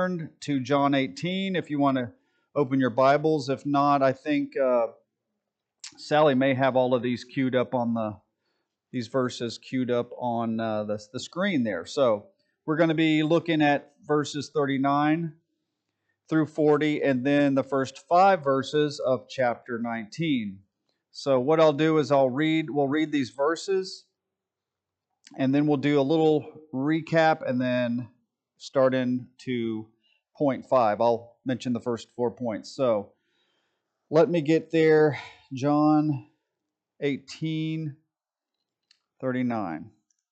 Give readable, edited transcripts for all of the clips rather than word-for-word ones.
turned to John 18 if you want to open your Bibles. If not, I think Sally may have all of these queued up on these verses queued up on the screen there. So we're going to be looking at verses 39 through 40 and then the first 5 verses of chapter 19. So what I'll do is we'll read these verses, and then we'll do a little recap and then start into point 5. I'll mention the first 4 points. So let me get there. John 18:39.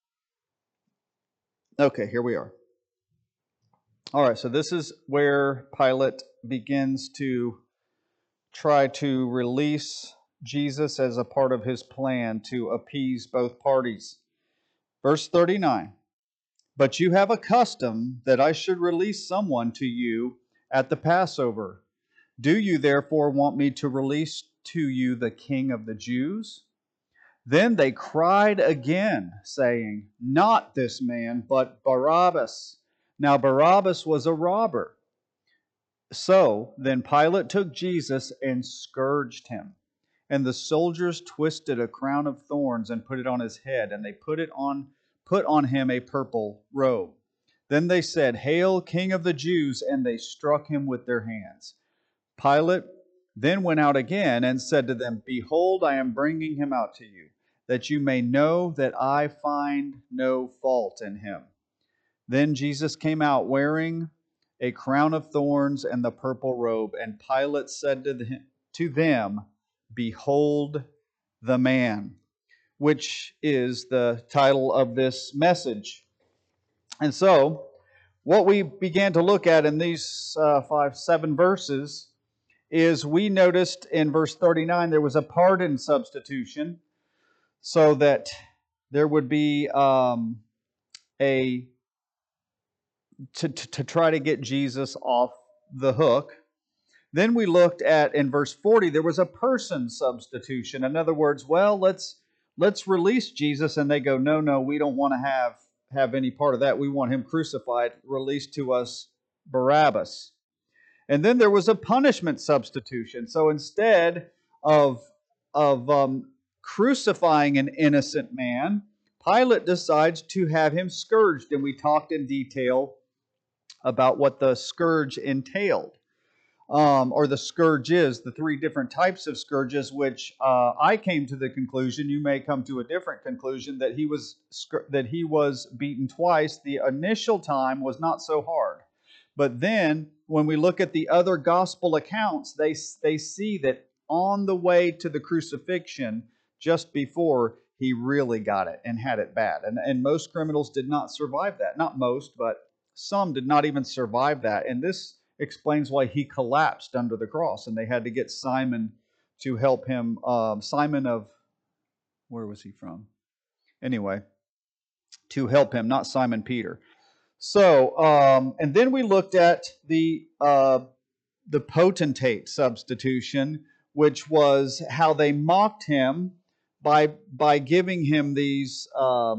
Okay, here we are. All right, so this is where Pilate begins to try to release Jesus as a part of his plan to appease both parties. Verse 39. But you have a custom that I should release someone to you at the Passover. Do you therefore want me to release to you the King of the Jews? Then they cried again, saying, Not this man, but Barabbas. Now Barabbas was a robber. So then Pilate took Jesus and scourged him. And the soldiers twisted a crown of thorns and put it on his head, and they put on him a purple robe. Then they said, Hail, King of the Jews, and they struck him with their hands. Pilate then went out again and said to them, Behold, I am bringing him out to you, that you may know that I find no fault in him. Then Jesus came out wearing a crown of thorns and the purple robe, and Pilate said to them, Behold the man, which is the title of this message. And so, what we began to look at in these 7 verses is we noticed in verse 39 there was a pardon substitution, so that there would be to try to get Jesus off the hook. Then we looked at in verse 40 there was a person substitution. In other words, well, let's release Jesus, and they go, no, we don't want to have any part of that. We want him crucified. Release to us Barabbas. And then there was a punishment substitution. So instead of crucifying an innocent man, Pilate decides to have him scourged, and we talked in detail about what the scourge entailed. Or the scourge is, the 3 different types of scourges, which I came to the conclusion, you may come to a different conclusion, that he was beaten twice. The initial time was not so hard. But then, when we look at the other gospel accounts, they see that on the way to the crucifixion, just before, he really got it and had it bad. And most criminals did not survive that. Not most, but some did not even survive that. And this explains why he collapsed under the cross, and they had to get Simon to help him. Simon of, where was he from? Anyway, to help him, not Simon Peter. So, and then we looked at the potentate substitution, which was how they mocked him by giving him these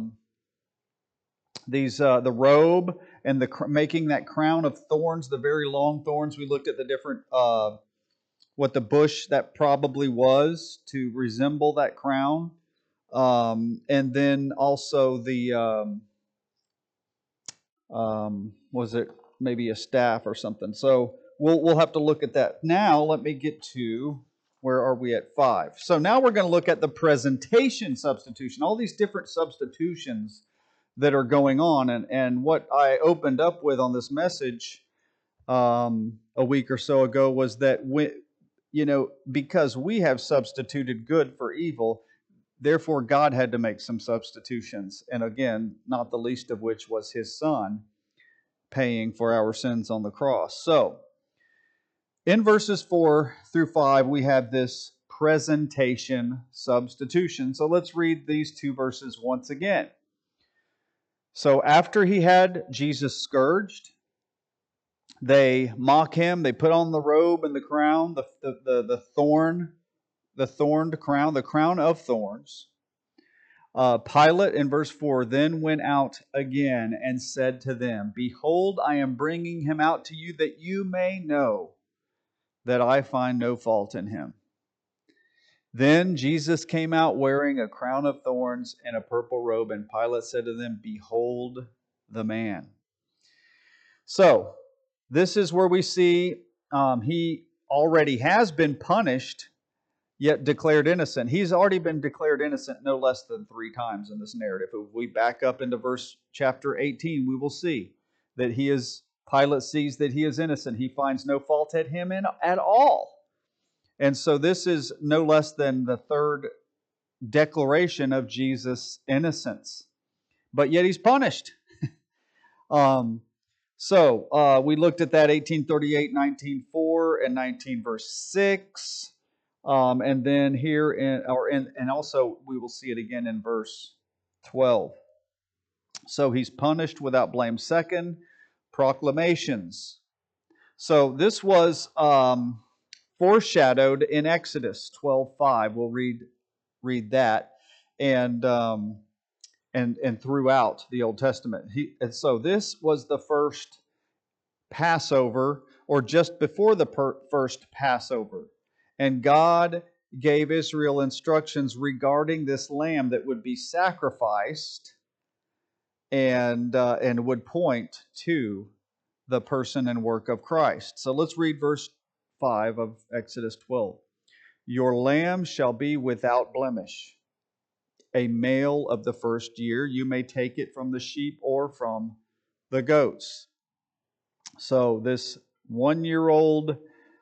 the robe and making that crown of thorns, the very long thorns. We looked at the different what the bush that probably was to resemble that crown, and then also the was it maybe a staff or something? So we'll have to look at that. Now let me get to, where are we at 5? So now we're going to look at the presentation substitution, all these different substitutions that are going on. And what I opened up with on this message a week or so ago was that because we have substituted good for evil, therefore God had to make some substitutions. And again, not the least of which was his Son paying for our sins on the cross. So, in verses 4 through 5, we have this presentation substitution. So let's read these 2 verses once again. So after he had Jesus scourged, they mock him. They put on the robe and the crown, the thorned crown, the crown of thorns. Pilate, in verse 4, then went out again and said to them, behold, I am bringing him out to you that you may know that I find no fault in him. Then Jesus came out wearing a crown of thorns and a purple robe, and Pilate said to them, behold the man. So, this is where we see he already has been punished, yet declared innocent. He's already been declared innocent no less than 3 times in this narrative. If we back up into chapter 18, we will see that Pilate sees that he is innocent. He finds no fault at him at all. And so this is no less than the 3rd declaration of Jesus' innocence. But yet he's punished. So we looked at that 18:38, 19:4, and 19 verse 6. And then here, and also we will see it again in verse 12. So he's punished without blame. Second, proclamations. So this was foreshadowed in Exodus 12:5. We'll read that, and throughout the Old Testament. And so this was the first Passover, or just before the first Passover. And God gave Israel instructions regarding this lamb that would be sacrificed and would point to the person and work of Christ. So let's read verse 5 of Exodus 12. Your lamb shall be without blemish, a male of the first year. You may take it from the sheep or from the goats. So this 1-year-old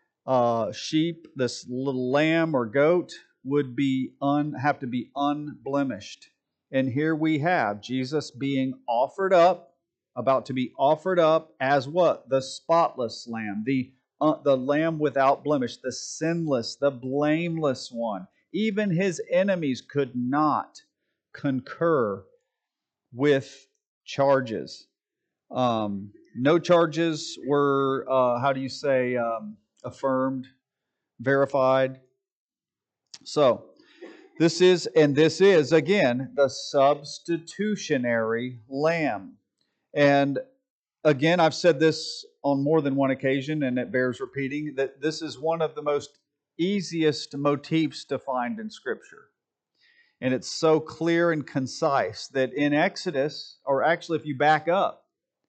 sheep, this little lamb or goat, would have to be unblemished. And here we have Jesus being offered up, about to be offered up as what? The spotless lamb, the lamb without blemish, the sinless, the blameless one. Even his enemies could not concur with charges. No charges were, affirmed, verified. So, this is, again, the substitutionary lamb. And again, I've said this on more than one occasion, and it bears repeating, that this is one of the most easiest motifs to find in Scripture. And it's so clear and concise that in Exodus, or actually if you back up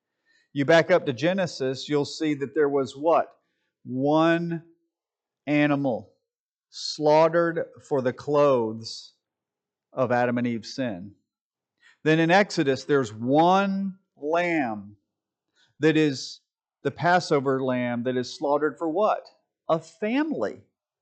to Genesis, you'll see that there was what? One animal slaughtered for the clothes of Adam and Eve's sin. Then in Exodus, there's one lamb that is the Passover lamb that is slaughtered for what? A family.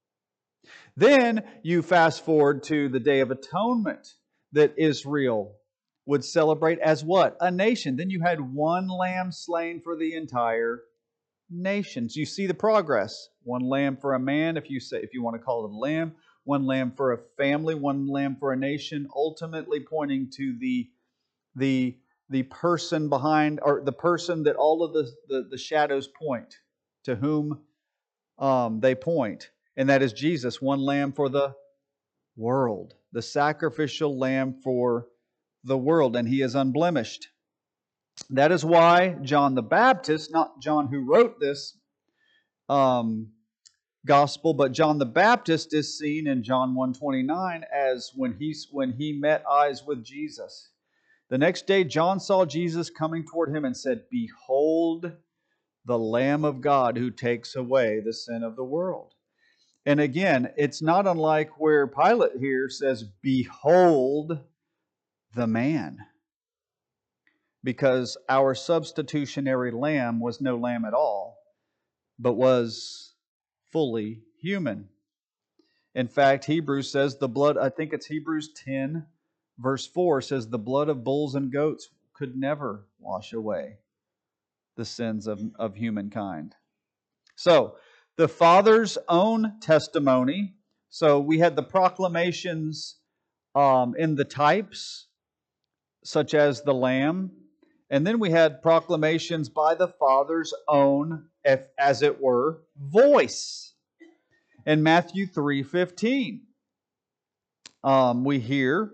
Then you fast forward to the Day of Atonement that Israel would celebrate as what? A nation. Then you had one lamb slain for the entire nations. You see the progress. One lamb for a man, if you want to call it a lamb. One lamb for a family. One lamb for a nation. Ultimately pointing to the person behind, or the person that all of the shadows point, to whom they point, and that is Jesus. One lamb for the world, the sacrificial lamb for the world, and he is unblemished. That is why John the Baptist, not John who wrote this gospel, but John the Baptist is seen in John 1:29 as when he met eyes with Jesus. The next day John saw Jesus coming toward him and said, behold the Lamb of God who takes away the sin of the world. And again, it's not unlike where Pilate here says, behold the man. Because our substitutionary lamb was no lamb at all, but was fully human. In fact, Hebrews says the blood, I think it's Hebrews 10, verse 4, says the blood of bulls and goats could never wash away the sins of humankind. So, the Father's own testimony. So we had the proclamations in the types, such as the Lamb. And then we had proclamations by the Father's own, as it were, voice. In Matthew 3:15, we hear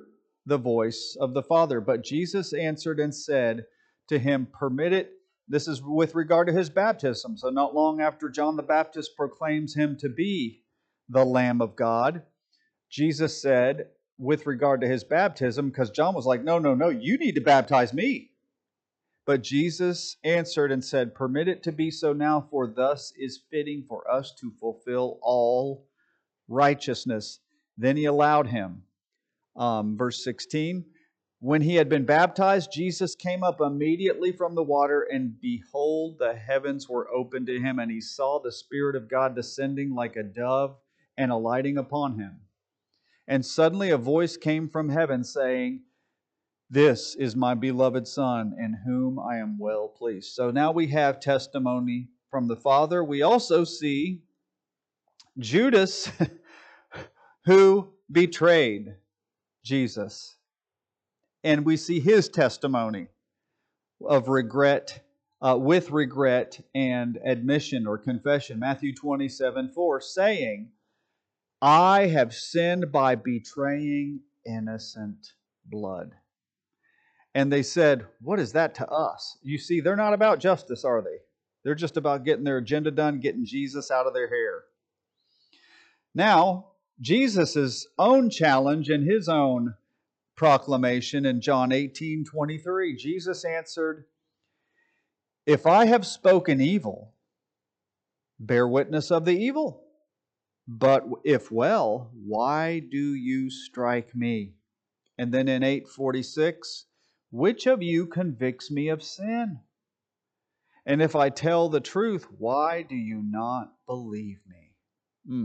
the voice of the Father. But Jesus answered and said to him, Permit it. This is with regard to his baptism. So not long after John the Baptist proclaims him to be the Lamb of God, Jesus said, with regard to his baptism, because John was like, no, you need to baptize me. But Jesus answered and said, Permit it to be so now, for thus is fitting for us to fulfill all righteousness. Then he allowed him. Verse 16, when he had been baptized, Jesus came up immediately from the water, and behold, the heavens were opened to him, and he saw the Spirit of God descending like a dove and alighting upon him. And suddenly a voice came from heaven saying, This is my beloved Son, in whom I am well pleased. So now we have testimony from the Father. We also see Judas, who betrayed Jesus. And we see his testimony of regret, with regret and admission or confession. Matthew 27:4, saying, I have sinned by betraying innocent blood. And they said, what is that to us? You see, they're not about justice, are they? They're just about getting their agenda done, getting Jesus out of their hair. Now, Jesus' own challenge and his own proclamation in John 18:23, Jesus answered, If I have spoken evil, bear witness of the evil. But if well, why do you strike me? And then in 8:46, which of you convicts me of sin? And if I tell the truth, why do you not believe me?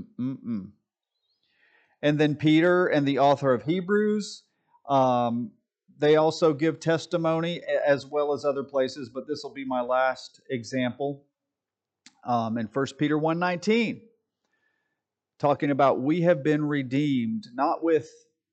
And then Peter and the author of Hebrews, they also give testimony as well as other places, but this will be my last example. In 1 Peter 1:19, talking about we have been redeemed, not with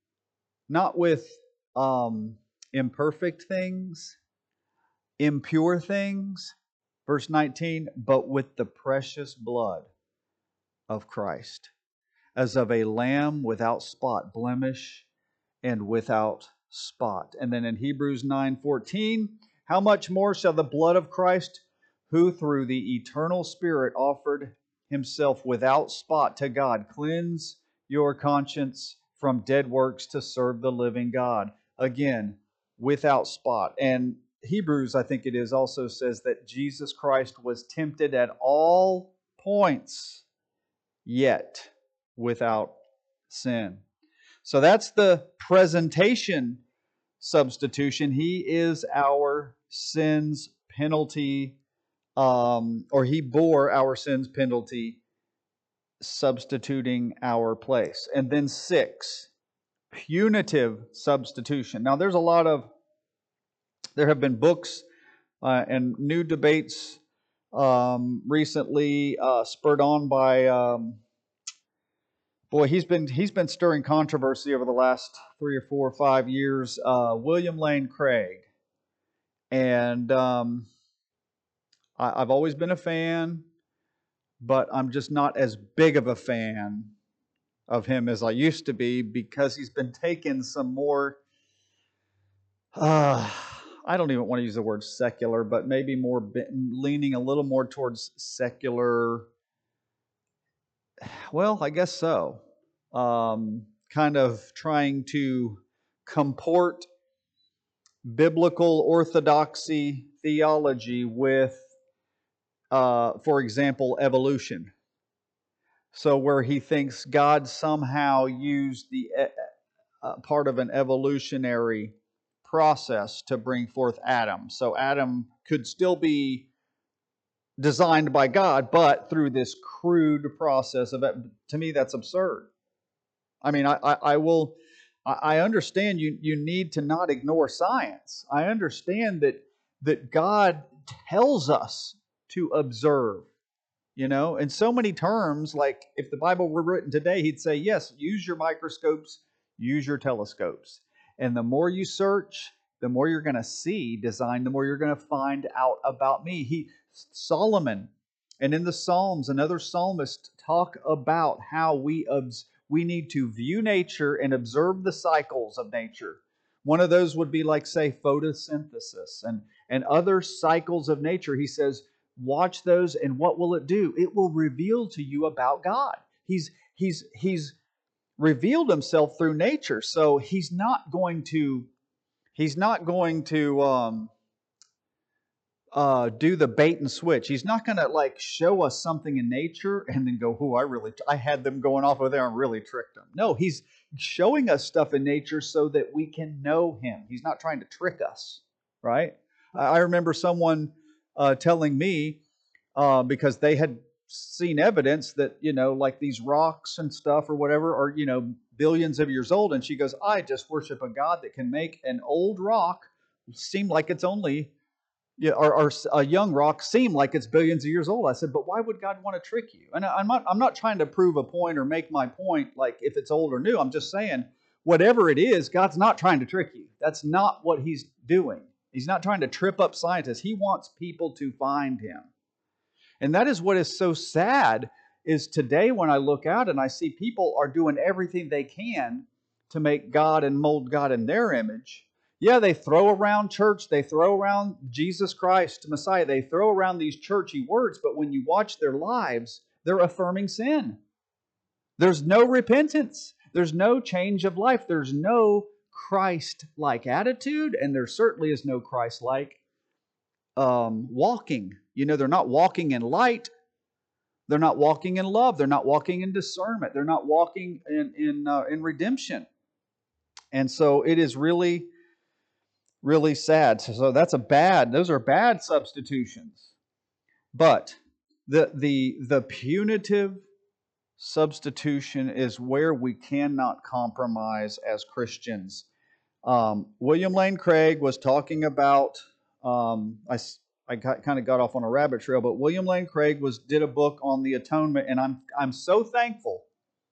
imperfect things, impure things, verse 19, but with the precious blood of Christ, as of a lamb without spot, blemish, and without spot. And then in Hebrews 9:14, how much more shall the blood of Christ, who through the eternal Spirit offered himself without spot to God, cleanse your conscience from dead works to serve the living God. Again, without spot. And Hebrews, I think it is, also says that Jesus Christ was tempted at all points, yet without sin. So that's the presentation substitution. He is our sins penalty, or he bore our sins penalty, substituting our place. And then 6, punitive substitution. Now there have been books and new debates recently spurred on by he's been stirring controversy over the last 3 or 4 or 5 years, William Lane Craig. And I've always been a fan, but I'm just not as big of a fan of him as I used to be, because he's been taking some more, I don't even want to use the word secular, but maybe more leaning a little more towards secular, well, I guess so. Kind of trying to comport biblical orthodoxy theology with, for example, evolution. So where he thinks God somehow used the part of an evolutionary process to bring forth Adam. So Adam could still be designed by God, but through this crude process of it. To me, that's absurd. I mean, I understand you need to not ignore science. I understand that God tells us to observe, in so many terms. Like if the Bible were written today, he'd say, yes, use your microscopes, use your telescopes. And the more you search, the more you're going to see design, the more you're going to find out about me. Solomon and in the Psalms and other psalmists talk about how we need to view nature and observe the cycles of nature One of those would be like, say, photosynthesis and other cycles of nature. He says, watch those, and what will it do? It will reveal to you about God. He's revealed himself through nature, so he's not going to do the bait and switch. He's not going to like show us something in nature and then go, "Oh, I had them going off over there and really tricked them." No, he's showing us stuff in nature so that we can know him. He's not trying to trick us, right? I remember someone telling me because they had seen evidence that, like these rocks and stuff or whatever are, billions of years old, and she goes, "I just worship a God that can make an old rock seem like it's only." Yeah, or a young rock seem like it's billions of years old. I said, but why would God want to trick you? And I'm not trying to prove a point or make my point like if it's old or new. I'm just saying, whatever it is, God's not trying to trick you. That's not what he's doing. He's not trying to trip up scientists. He wants people to find him. And that is what is so sad is today when I look out and I see people are doing everything they can to make God and mold God in their image. Yeah, they throw around church, they throw around Jesus Christ, Messiah, they throw around these churchy words, but when you watch their lives, they're affirming sin. There's no repentance. There's no change of life. There's no Christ-like attitude, and there certainly is no Christ-like walking. They're not walking in light. They're not walking in love. They're not walking in discernment. They're not walking in redemption. And so it is really, really sad. So those are bad substitutions. But the punitive substitution is where we cannot compromise as Christians. William Lane Craig was talking about, I kind of got off on a rabbit trail, but William Lane Craig did a book on the atonement, and I'm so thankful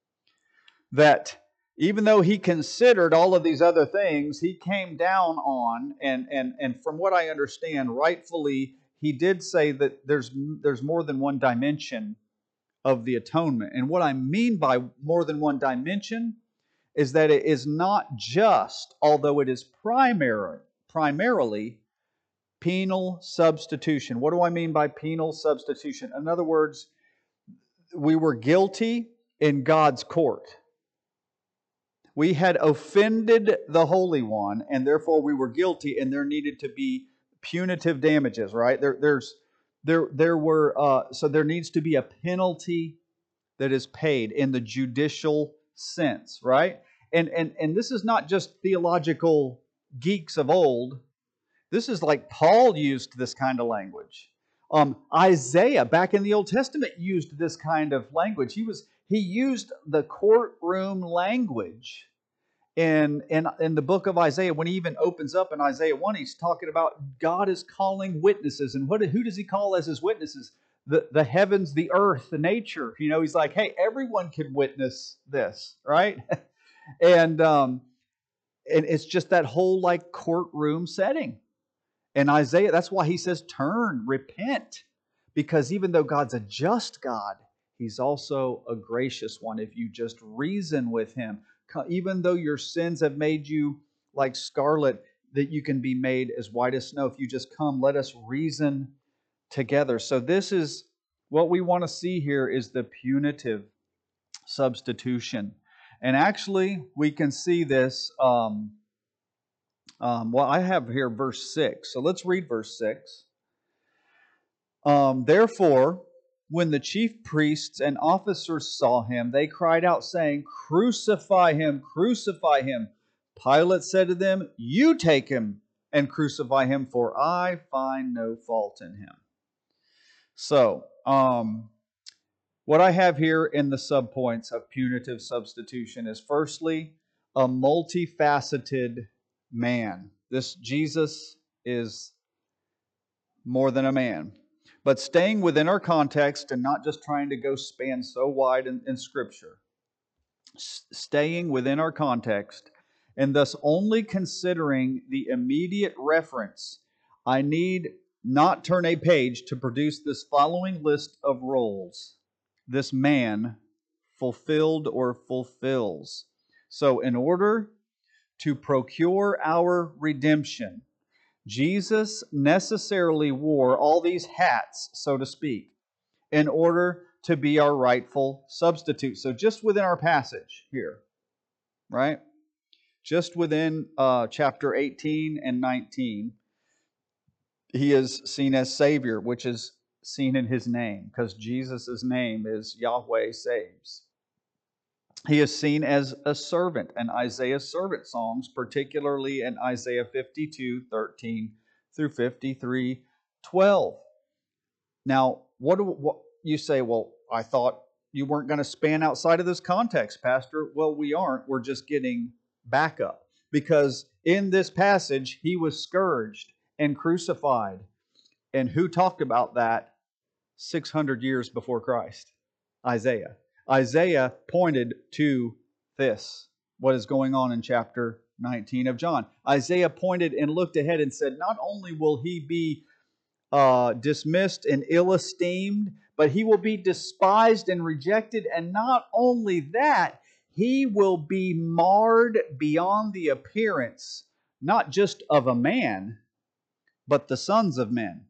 that even though he considered all of these other things, he came down on, and from what I understand, rightfully, he did say that there's more than one dimension of the atonement. And what I mean by more than one dimension is that it is not just, although it is primarily penal substitution. What do I mean by penal substitution? In other words, we were guilty in God's court. We had offended the Holy One, and therefore we were guilty, and there needed to be punitive damages, right? So there needs to be a penalty that is paid in the judicial sense, right? And this is not just theological geeks of old. This is like Paul used this kind of language. Isaiah, back in the Old Testament, used this kind of language. He used the courtroom language in the book of Isaiah. When he even opens up in Isaiah 1, he's talking about God is calling witnesses. And who does he call as his witnesses? The heavens, the earth, the nature. He's like, hey, everyone can witness this, right? And it's just that whole like courtroom setting. And Isaiah, that's why he says, turn, repent. Because even though God's a just God, he's also a gracious one if you just reason with him. Even though your sins have made you like scarlet, that you can be made as white as snow. If you just come, let us reason together. So this is what we want to see here is the punitive substitution. And actually, we can see this. I have here verse 6. So let's read verse 6. Therefore, when the chief priests and officers saw him, they cried out, saying, "Crucify him, crucify him." Pilate said to them, "You take him and crucify him, for I find no fault in him." So, what I have here in the subpoints of punitive substitution is firstly, a multifaceted man. This Jesus is more than a man. But staying within our context and not just trying to go span so wide in Scripture. Staying within our context and thus only considering the immediate reference, I need not turn a page to produce this following list of roles this man fulfilled or fulfills. So in order to procure our redemption. Jesus necessarily wore all these hats, so to speak, in order to be our rightful substitute. So just within our passage here, right? Just within chapter 18 and 19, he is seen as Savior, which is seen in his name, because Jesus' name is Yahweh Saves. He is seen as a servant in Isaiah's servant songs, particularly in Isaiah 52:13 through 53:12. Now, what you say, well, I thought you weren't going to span outside of this context, Pastor. Well, we aren't. We're just getting backup. Because in this passage, he was scourged and crucified. And who talked about that 600 years before Christ? Isaiah. Isaiah pointed to this, what is going on in chapter 19 of John. Isaiah pointed and looked ahead and said, not only will he be dismissed and ill-esteemed, but he will be despised and rejected. And not only that, he will be marred beyond the appearance, not just of a man, but the sons of men.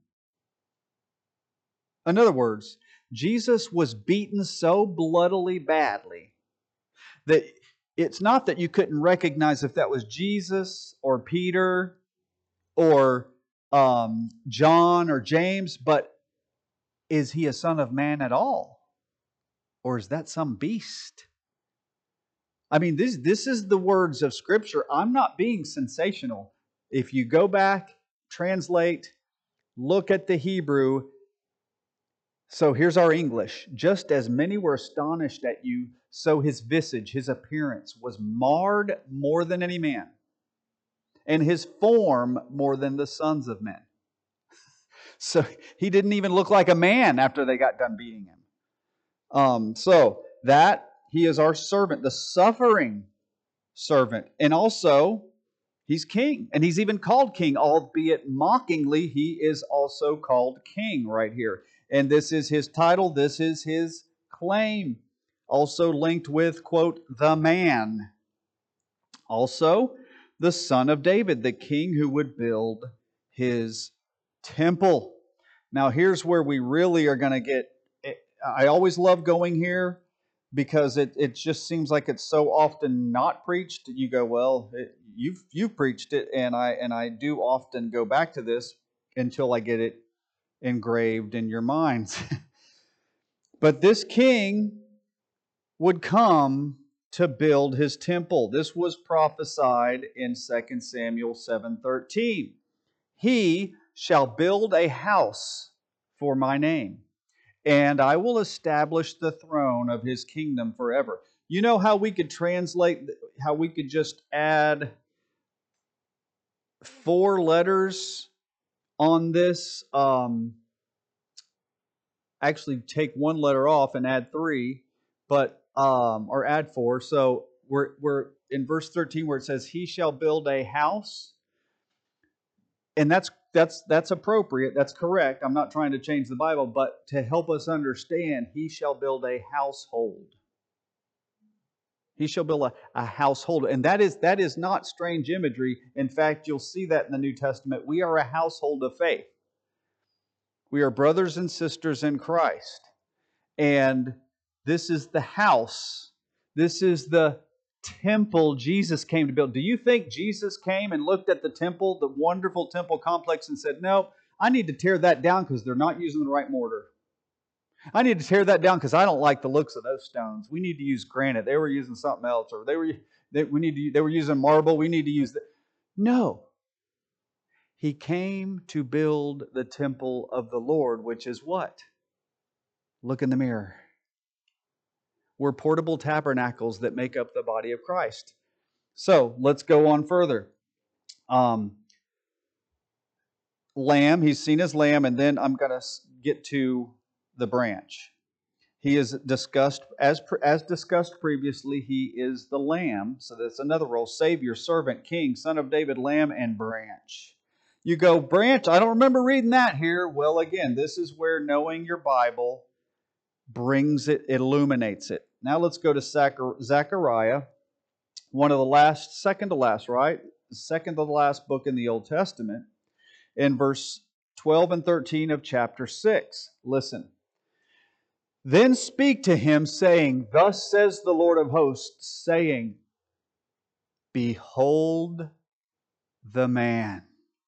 In other words, Jesus was beaten so bloodily badly that it's not that you couldn't recognize if that was Jesus or Peter or John or James, but is he a son of man at all? Or is that some beast? I mean, this is the words of Scripture. I'm not being sensational. If you go back, translate, look at the Hebrew. So here's our English. Just as many were astonished at you, so his visage, his appearance, was marred more than any man, and his form more than the sons of men. So he didn't even look like a man after they got done beating him. So that he is our servant, the suffering servant. And also, he's king. And he's even called king, albeit mockingly, he is also called king right here. And this is his title, this is his claim. Also linked with, quote, the man. Also, the son of David, the king who would build his temple. Now, here's where we really are going to get. I always love going here because it just seems like it's so often not preached. You go, well, you've preached it, and I do often go back to this until I get it engraved in your minds. But this king would come to build his temple. This was prophesied in 2 Samuel 7:13. He shall build a house for my name, and I will establish the throne of his kingdom forever. You know how we could translate, how we could just add 4 letters on this? Actually, take 1 letter off and add 3, but or add 4. So we're in verse 13 where it says, "He shall build a house," and that's appropriate. That's correct. I'm not trying to change the Bible, but to help us understand, he shall build a household. He shall build a household. And that is not strange imagery. In fact, you'll see that in the New Testament. We are a household of faith. We are brothers and sisters in Christ. And this is the house. This is the temple Jesus came to build. Do you think Jesus came and looked at the temple, the wonderful temple complex, and said, no, I need to tear that down because they're not using the right mortar. I need to tear that down because I don't like the looks of those stones. We need to use granite. They were using something else, or they were using marble. We need to use that. No. He came to build the temple of the Lord, which is what? Look in the mirror. We're portable tabernacles that make up the body of Christ. So let's go on further. Lamb, he's seen as lamb, and then I'm going to get to the branch. He is discussed, as discussed previously, he is the lamb. So that's another role: Savior, servant, king, son of David, lamb, and branch. You go, branch, I don't remember reading that here. Well, again, this is where knowing your Bible brings it, illuminates it. Now let's go to Zechariah one of the last, second to last, right? Second to the last book in the Old Testament, in verse 12 and 13 of chapter 6. Listen. Then speak to him, saying, Thus says the Lord of hosts, saying, Behold the man.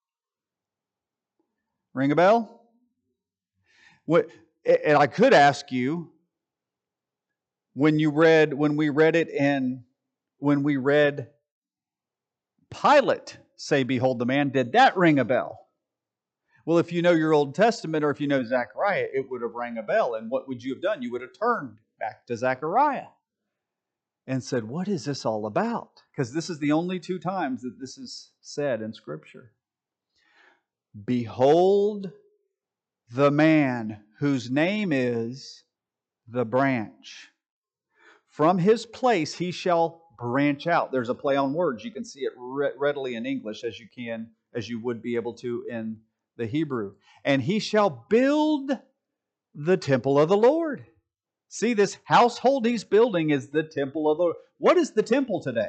Ring a bell? What? And I could ask you, when we read Pilate say, Behold the man, did that ring a bell? Well, if you know your Old Testament or if you know Zechariah, it would have rang a bell. And what would you have done? You would have turned back to Zechariah and said, what is this all about? Because this is the only two times that this is said in Scripture. Behold the man whose name is the branch. From his place he shall branch out. There's a play on words. You can see it readily in English as you would be able to in the Hebrew. And he shall build the temple of the Lord. See, this household he's building is the temple of the Lord. What is the temple today?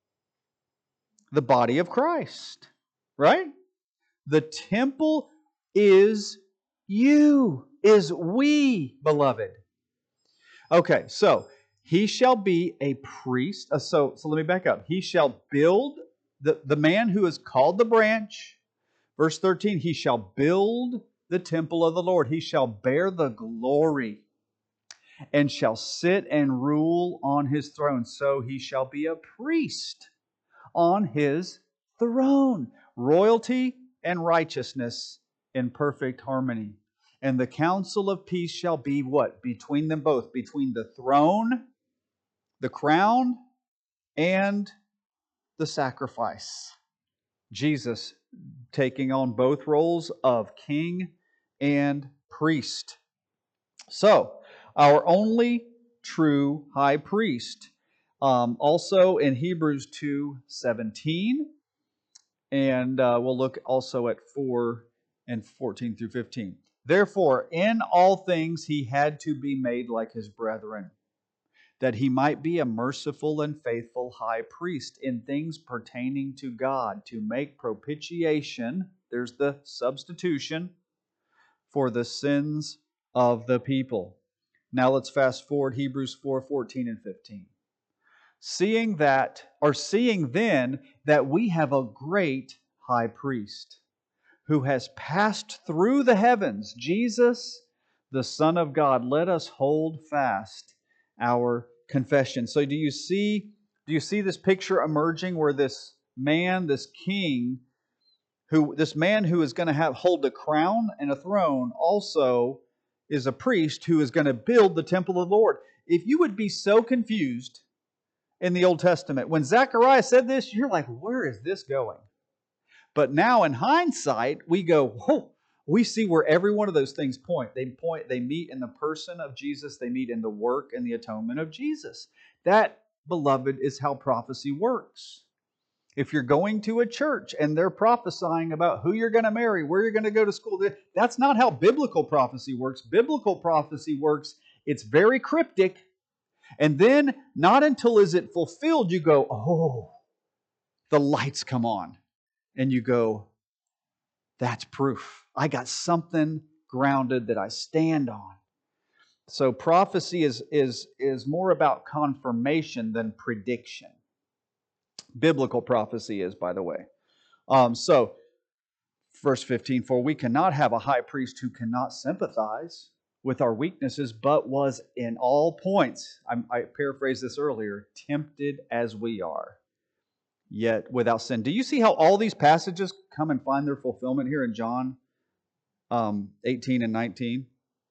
The body of Christ, right? The temple is you, is we, beloved. Okay, so he shall be a priest. So let me back up. He shall build, the man who is called the branch. Verse 13, he shall build the temple of the Lord. He shall bear the glory and shall sit and rule on his throne. So he shall be a priest on his throne. Royalty and righteousness in perfect harmony. And the counsel of peace shall be what? Between them both. Between the throne, the crown, and the sacrifice. Jesus taking on both roles of king and priest. So, our only true high priest. Also in Hebrews 2:17. And we'll look also at 4 and 14 through 15. Therefore, in all things he had to be made like his brethren, that he might be a merciful and faithful high priest in things pertaining to God, to make propitiation, there's the substitution, for the sins of the people. Now let's fast forward Hebrews 4:14 and 15. Seeing then that we have a great high priest who has passed through the heavens, Jesus, the Son of God, let us hold fast our confession. So do you see this picture emerging where this man, this king, this man who is going to hold a crown and a throne also is a priest who is going to build the temple of the Lord. If you would be so confused in the Old Testament, when Zechariah said this, you're like, where is this going? But now in hindsight, we go, whoa, we see where every one of those things point. They meet in the person of Jesus. They meet in the work and the atonement of Jesus. That, beloved, is how prophecy works. If you're going to a church and they're prophesying about who you're going to marry, where you're going to go to school, that's not how biblical prophecy works. Biblical prophecy works, it's very cryptic. And then, not until is it fulfilled, you go, oh, the lights come on. And you go, that's proof. I got something grounded that I stand on. So prophecy is more about confirmation than prediction. Biblical prophecy is, by the way. So, verse 15, for we cannot have a high priest who cannot sympathize with our weaknesses, but was in all points, I paraphrased this earlier, tempted as we are, yet without sin. Do you see how all these passages come and find their fulfillment here in John 18 and 19?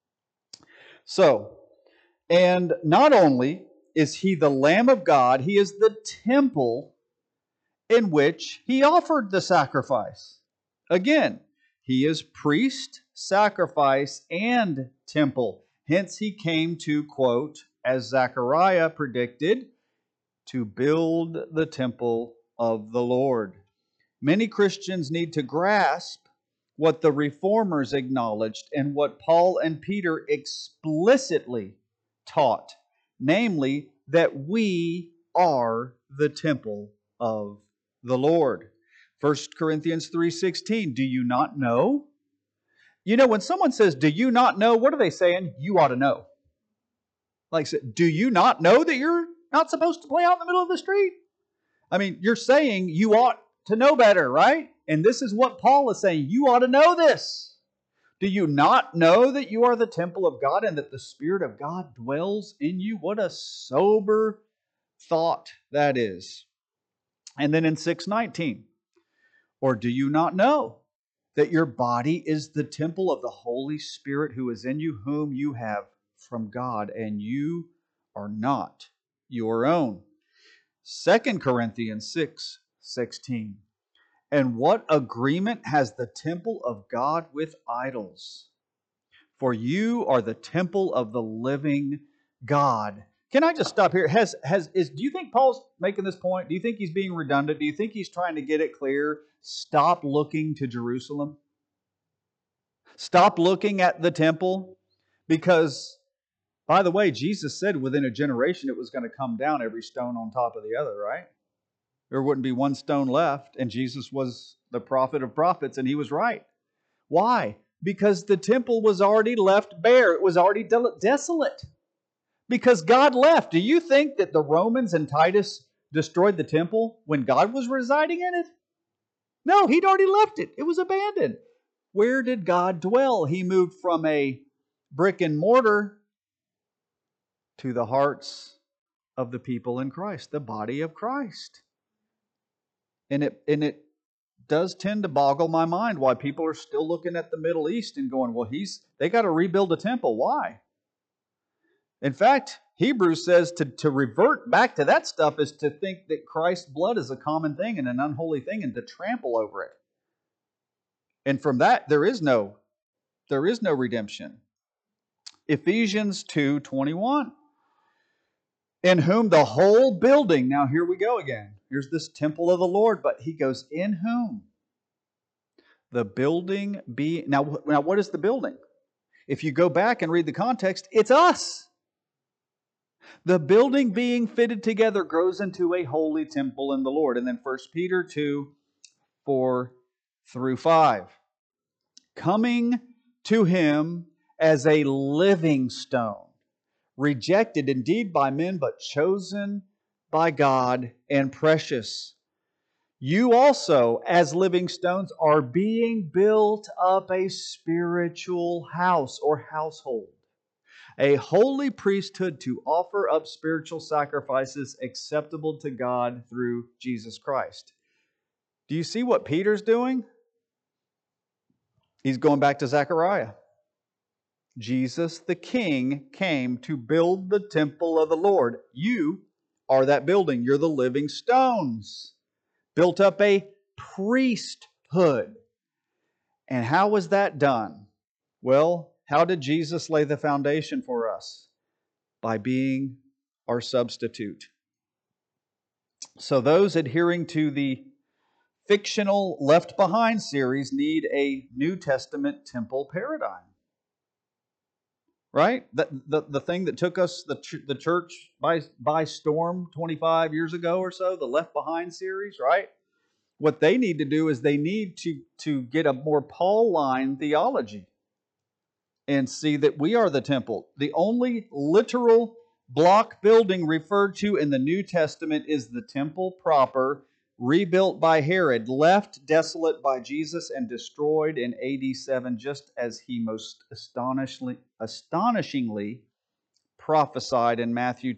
So, and not only is he the Lamb of God, he is the temple in which he offered the sacrifice. Again, he is priest, sacrifice, and temple. Hence he came to, quote, as Zechariah predicted, to build the temple of the Lord. Many Christians need to grasp what the Reformers acknowledged and what Paul and Peter explicitly taught, namely that we are the temple of the Lord. 1 Corinthians 3:16, do you not know? You know, when someone says, do you not know, what are they saying? You ought to know. Like, do you not know that you're not supposed to play out in the middle of the street? I mean, you're saying you ought to know better, right? And this is what Paul is saying. You ought to know this. Do you not know that you are the temple of God and that the Spirit of God dwells in you? What a sober thought that is. And then in 6:19, or do you not know that your body is the temple of the Holy Spirit who is in you, whom you have from God, and you are not your own? 2 Corinthians 6:16. And what agreement has the temple of God with idols? For you are the temple of the living God. Can I just stop here? Do you think Paul's making this point? Do you think he's being redundant? Do you think he's trying to get it clear? Stop looking to Jerusalem. Stop looking at the temple. Because, by the way, Jesus said within a generation it was going to come down every stone on top of the other, right? There wouldn't be one stone left, and Jesus was the prophet of prophets, and he was right. Why? Because the temple was already left bare. It was already desolate. Because God left. Do you think that the Romans and Titus destroyed the temple when God was residing in it? No, he'd already left it. It was abandoned. Where did God dwell? He moved from a brick and mortar to the hearts of the people in Christ, the body of Christ. And it does tend to boggle my mind why people are still looking at the Middle East and going, well, they got to rebuild a temple. Why? In fact, Hebrews says to revert back to that stuff is to think that Christ's blood is a common thing and an unholy thing and to trample over it. And from that, there is no redemption. Ephesians 2:21. In whom the whole building, now here we go again. Here's this temple of the Lord, but he goes, in whom the building be. Now what is the building? If you go back and read the context, it's us. The building being fitted together grows into a holy temple in the Lord. And then 1 Peter 2:4-5. Coming to him as a living stone, rejected indeed by men, but chosen by God and precious. You also, as living stones, are being built up a spiritual house or household, a holy priesthood to offer up spiritual sacrifices acceptable to God through Jesus Christ. Do you see what Peter's doing? He's going back to Zechariah. Jesus the King came to build the temple of the Lord. You are that building. You're the living stones. Built up a priesthood. And how was that done? Well, how did Jesus lay the foundation for us? By being our substitute. So those adhering to the fictional Left Behind series need a New Testament temple paradigm. Right? The thing that took us, the church by storm 25 years ago or so, the Left Behind series, right? What they need to do is they need to get a more Pauline theology and see that we are the temple. The only literal block building referred to in the New Testament is the temple proper, rebuilt by Herod, left desolate by Jesus, and destroyed in AD 7, just as he most astonishingly prophesied in Matthew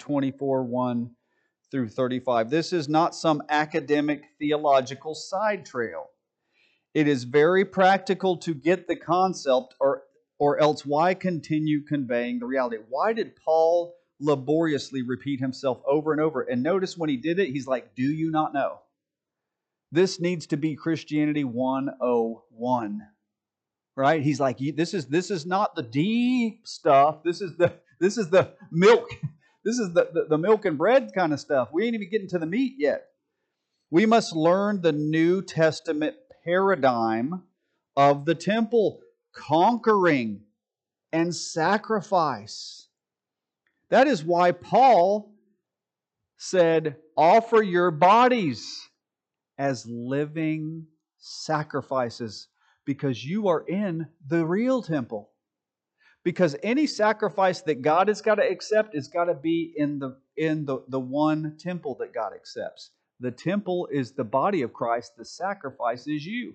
24:1-35. This is not some academic theological side trail. It is very practical to get the concept, or else why continue conveying the reality? Why did Paul laboriously repeat himself over and over? And notice when he did it, he's like, do you not know? This needs to be Christianity 101. Right? He's like, this is not the deep stuff. This is the milk. This is the milk and bread kind of stuff. We ain't even getting to the meat yet. We must learn the New Testament paradigm of the temple, conquering and sacrifice. That is why Paul said, offer your bodies as living sacrifices, because you are in the real temple. Because any sacrifice that God has got to accept has got to be in the one temple that God accepts. The temple is the body of Christ. The sacrifice is you.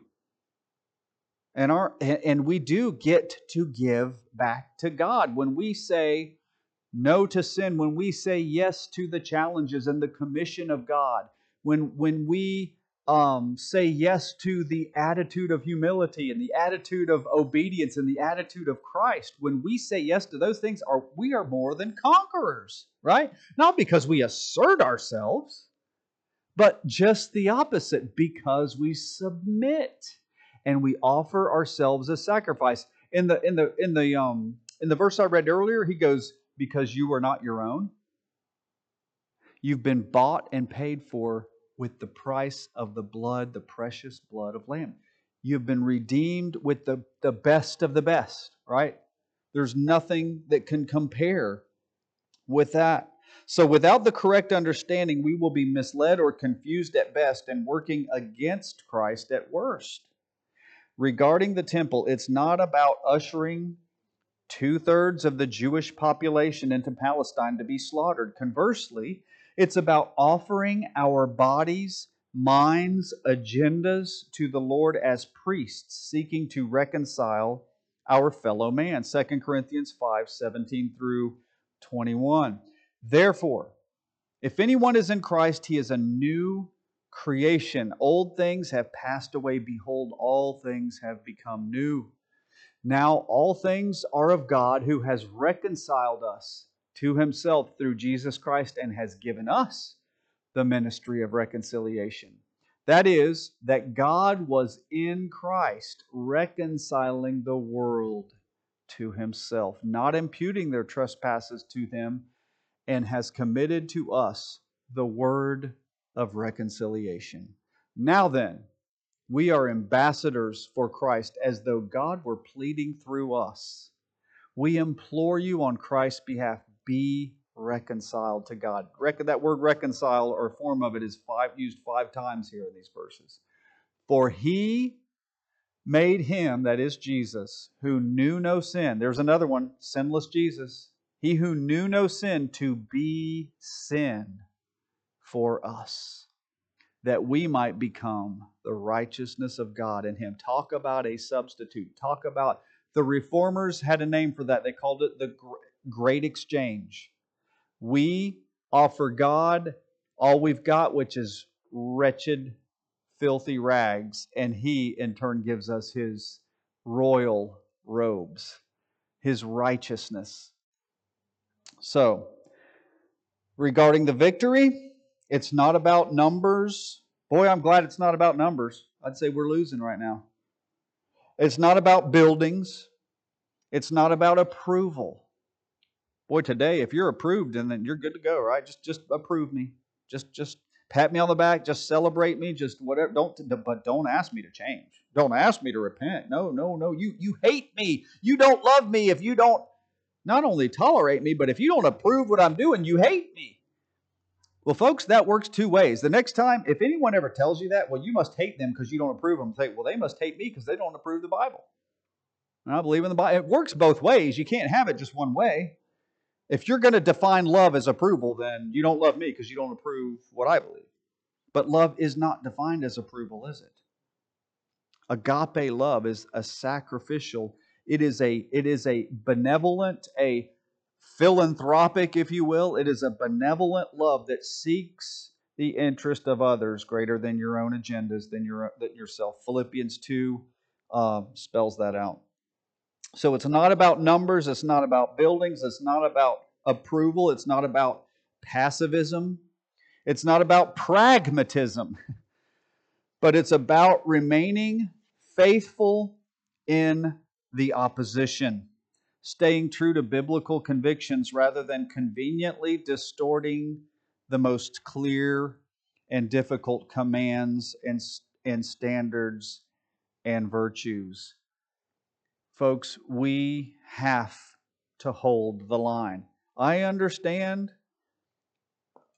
And we do get to give back to God when we say no to sin, when we say yes to the challenges and the commission of God, when we say yes to the attitude of humility and the attitude of obedience and the attitude of Christ. When we say yes to those things, we are more than conquerors, right? Not because we assert ourselves, but just the opposite, because we submit and we offer ourselves as sacrifice. In the verse I read earlier, he goes, because you are not your own. You've been bought and paid for with the price of the blood, the precious blood of Lamb. You've been redeemed with the best of the best, right? There's nothing that can compare with that. So without the correct understanding, we will be misled or confused at best and working against Christ at worst. Regarding the temple, it's not about ushering 2/3 of the Jewish population into Palestine to be slaughtered. Conversely, it's about offering our bodies, minds, agendas to the Lord as priests, seeking to reconcile our fellow man. 2 Corinthians 5:17 through 21. Therefore, if anyone is in Christ, he is a new creation. Old things have passed away. Behold, all things have become new. Now all things are of God, who has reconciled us to himself through Jesus Christ and has given us the ministry of reconciliation. That is, that God was in Christ reconciling the world to himself, not imputing their trespasses to them, and has committed to us the word of reconciliation. Now then, we are ambassadors for Christ, as though God were pleading through us. We implore you on Christ's behalf, be reconciled to God. That word reconcile, or form of it, is used 5 times here in these verses. For he made him, that is Jesus, who knew no sin. There's another one, sinless Jesus. He who knew no sin, to be sin for us, that we might become the righteousness of God in him. Talk about a substitute. Talk about, the reformers had a name for that. They called it the Great Exchange. We offer God all we've got, which is wretched, filthy rags, and he in turn gives us his royal robes, his righteousness. So, regarding the victory, it's not about numbers. Boy, I'm glad it's not about numbers. I'd say we're losing right now. It's not about buildings. It's not about approval. Boy, today, if you're approved, then you're good to go, right? Just approve me. Just pat me on the back. Just celebrate me. Just whatever. But don't ask me to change. Don't ask me to repent. No. You hate me. You don't love me if you don't not only tolerate me, but if you don't approve what I'm doing, you hate me. Well, folks, that works 2 ways. The next time, if anyone ever tells you that, well, you must hate them because you don't approve them. Say, well, they must hate me because they don't approve the Bible. And I believe in the Bible. It works both ways. You can't have it just one way. If you're going to define love as approval, then you don't love me because you don't approve what I believe. But love is not defined as approval, is it? Agape love is a sacrificial. It is a benevolent, a philanthropic, if you will. It is a benevolent love that seeks the interest of others greater than your own agendas, than yourself. Philippians 2 spells that out. So it's not about numbers. It's not about buildings. It's not about approval. It's not about passivism. It's not about pragmatism. But it's about remaining faithful in the opposition, staying true to biblical convictions rather than conveniently distorting the most clear and difficult commands and standards and virtues. Folks, we have to hold the line. I understand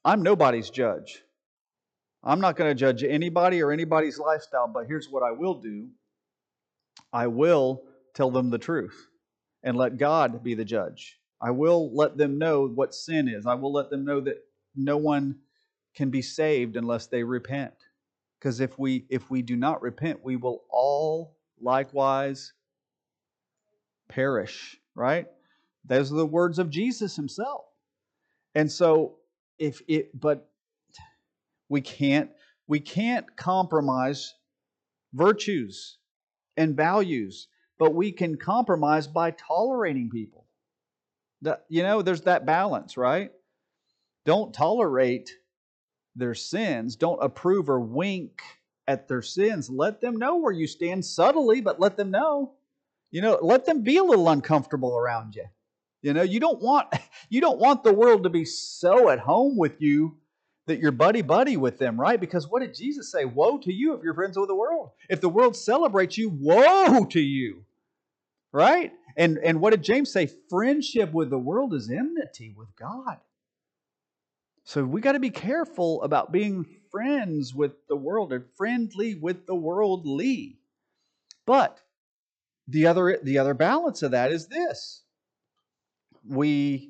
I'm nobody's judge. I'm not going to judge anybody or anybody's lifestyle, but here's what I will do. I will tell them the truth and let God be the judge. I will let them know what sin is. I will let them know that no one can be saved unless they repent. Because if we do not repent, we will all likewise perish, right? Those are the words of Jesus himself. And so but we can't compromise virtues and values, but we can compromise by tolerating people. There's that balance, right? Don't tolerate their sins. Don't approve or wink at their sins. Let them know where you stand subtly, but let them know. Let them be a little uncomfortable around you. You don't want the world to be so at home with you that you're buddy with them, right? Because what did Jesus say? Woe to you if you're friends with the world. If the world celebrates you, woe to you, right? And what did James say? Friendship with the world is enmity with God. So we got to be careful about being friends with the world or friendly with the worldly. But the other balance of that is this. We,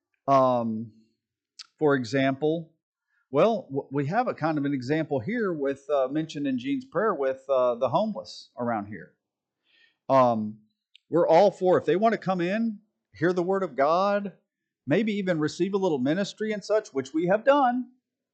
for example, we have a kind of an example here with mentioned in Gene's prayer with the homeless around here. We're all for, if they want to come in, hear the word of God, maybe even receive a little ministry and such, which we have done.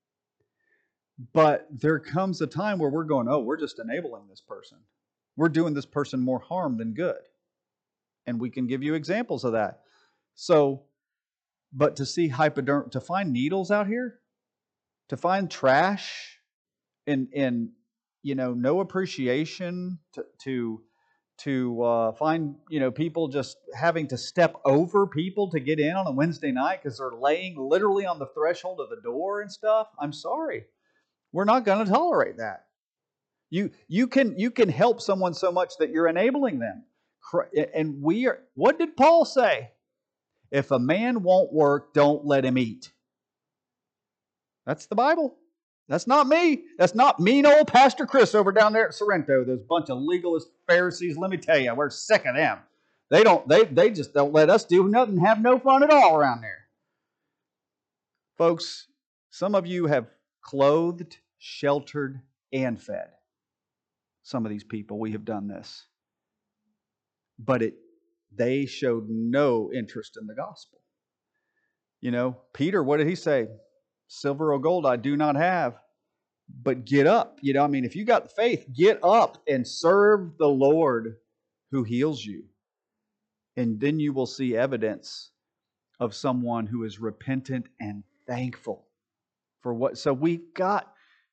But there comes a time where we're going, oh, we're just enabling this person. We're doing this person more harm than good. And we can give you examples of that. So, but to see to find needles out here, to find trash and no appreciation, to find people just having to step over people to get in on a Wednesday night because they're laying literally on the threshold of the door and stuff. I'm sorry. We're not going to tolerate that. You can help someone so much that you're enabling them. And what did Paul say? If a man won't work, don't let him eat. That's the Bible. That's not me. That's not mean old Pastor Chris over down there at Sorrento. Those bunch of legalist Pharisees. Let me tell you, we're sick of them. They just don't let us do nothing, have no fun at all around there. Folks, some of you have clothed, sheltered, and fed some of these people. We have done this. But they showed no interest in the gospel. Peter, what did he say? Silver or gold I do not have, but get up. If you got the faith, get up and serve the Lord who heals you. And then you will see evidence of someone who is repentant and thankful for what. So we've got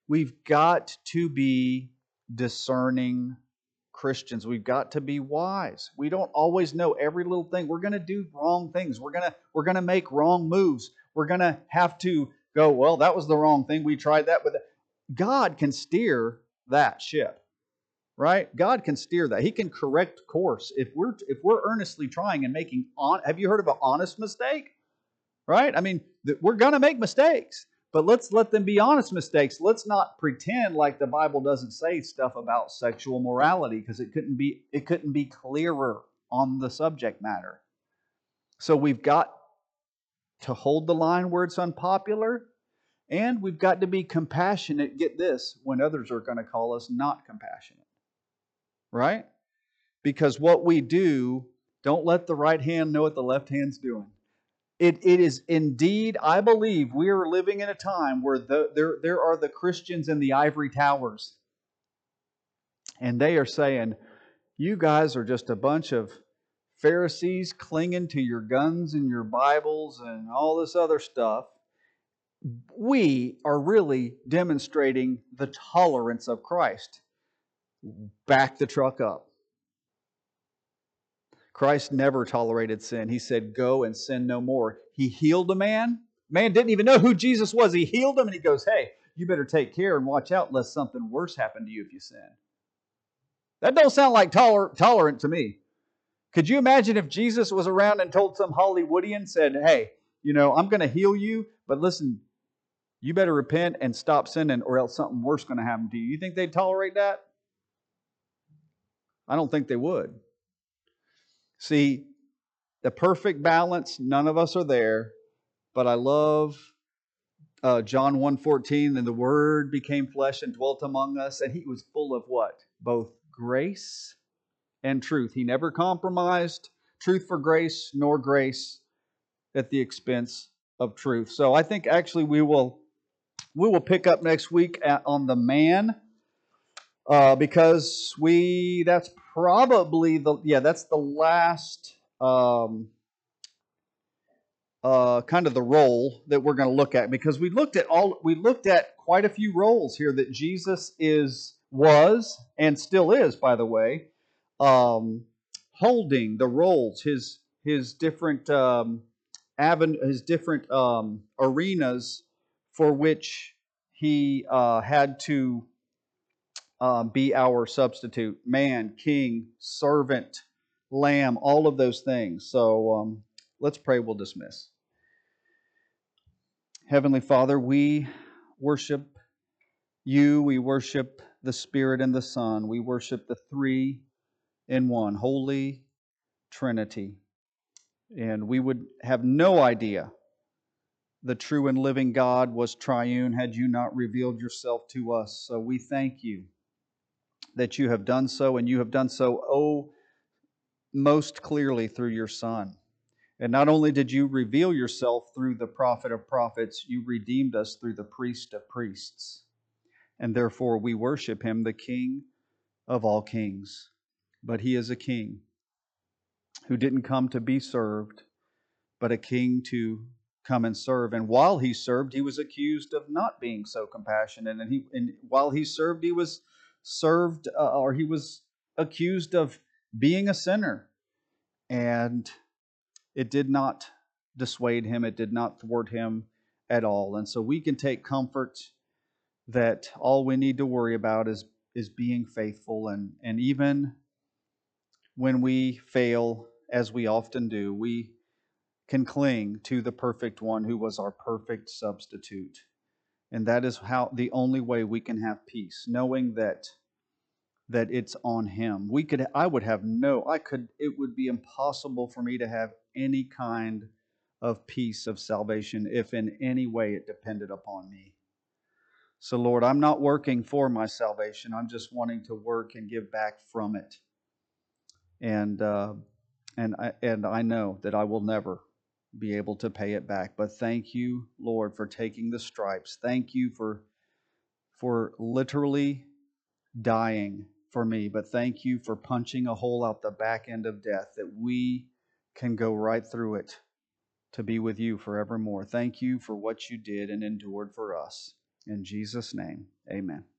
to be discerning Christians. We've got to be wise. We don't always know every little thing. We're going to do wrong things. We're going to make wrong moves. We're going to have to go, well, that was the wrong thing. We tried that, but God can steer that ship, right? God can steer that. He can correct course if we're earnestly trying and making have you heard of an honest mistake? Right? We're going to make mistakes, but let's let them be honest mistakes. Let's not pretend like the Bible doesn't say stuff about sexual morality, because it couldn't be clearer on the subject matter. So we've got to hold the line where it's unpopular, and we've got to be compassionate, get this, when others are going to call us not compassionate. Right? Because what we do, don't let the right hand know what the left hand's doing. It is indeed, I believe, we are living in a time where there are the Christians in the ivory towers. And they are saying, you guys are just a bunch of Pharisees clinging to your guns and your Bibles and all this other stuff. We are really demonstrating the tolerance of Christ. Back the truck up. Christ never tolerated sin. He said, go and sin no more. He healed a man. Man didn't even know who Jesus was. He healed him and he goes, hey, you better take care and watch out lest something worse happen to you if you sin. That don't sound like tolerant to me. Could you imagine if Jesus was around and told some Hollywoodian, said, hey, I'm going to heal you, but listen, You better repent and stop sinning, or else something worse is going to happen to you. You think they'd tolerate that? I don't think they would. See, the perfect balance, none of us are there, but I love John 1:14, and the Word became flesh and dwelt among us, and He was full of what? Both grace and truth. He never compromised truth for grace, nor grace at the expense of truth. So I think actually we will pick up next week on the man, because that's probably that's the last kind of the role that we're going to look at, because we looked at quite a few roles here that Jesus was and still is, by the way, holding the roles, his different his different arenas for which he had to be our substitute: man, king, servant, lamb, all of those things. So let's pray. We'll dismiss. Heavenly Father, we worship you. We worship the Spirit and the Son. We worship the three in one, Holy Trinity. And we would have no idea the true and living God was triune had you not revealed yourself to us. So we thank you that you have done so, and you have done so, most clearly through your Son. And not only did you reveal yourself through the prophet of prophets, you redeemed us through the priest of priests. And therefore we worship him, the King of all kings. But he is a king who didn't come to be served, but a king to come and serve. And while he served, he was accused of not being so compassionate. And while he served, he was accused of being a sinner. And it did not dissuade him. It did not thwart him at all. And so we can take comfort that all we need to worry about is being faithful. And even when we fail, as we often do, we can cling to the perfect one who was our perfect substitute. And that is the only way we can have peace, knowing that it's on him. It would be impossible for me to have any kind of peace of salvation if in any way it depended upon me. So Lord, I'm not working for my salvation. I'm just wanting to work and give back from it. And I know that I will never be able to pay it back. But thank you, Lord, for taking the stripes. Thank you for literally dying for me. But thank you for punching a hole out the back end of death, that we can go right through it to be with you forevermore. Thank you for what you did and endured for us. In Jesus' name, amen.